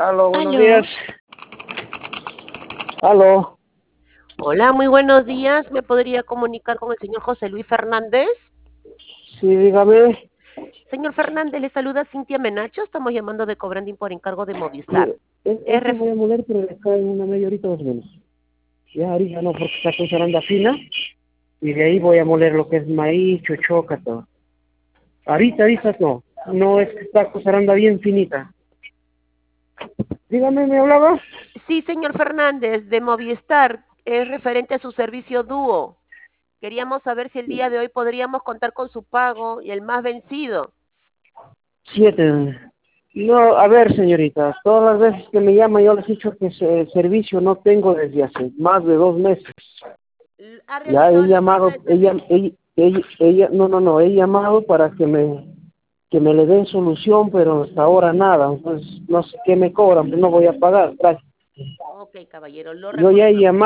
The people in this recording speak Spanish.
Aló, buenos días. Aló. Aló. Hola, muy buenos días. ¿Me podría comunicar con el señor José Luis Fernández? Sí, dígame. Señor Fernández, le saluda Cintia Menacho. Estamos llamando de Cobranding por encargo de Sí, Movistar. es Es que ref- voy a moler, pero le cae una media horita más o menos. Ya ahorita no, porque está con zaranda fina. Y de ahí voy a moler lo que es maíz, chochoca, todo. Ahorita no. No es que está con zaranda bien finita. Dígame, ¿me hablaba? Sí, señor Fernández, de Movistar. Es referente a su servicio dúo. Queríamos saber si el día de hoy podríamos contar con su pago y el más vencido. 7. No, a ver, señorita, todas las veces que me llama yo les he dicho que ese servicio no tengo desde hace más de 2 meses. ¿Ha Ya he realizado la entrega llamado, de servicio? no, he llamado para que me le den solución, pero hasta ahora nada. Entonces, no sé qué me cobran, pues no voy a pagar. Gracias. Ok, caballero, lo Yo ya he reportamos. llamado.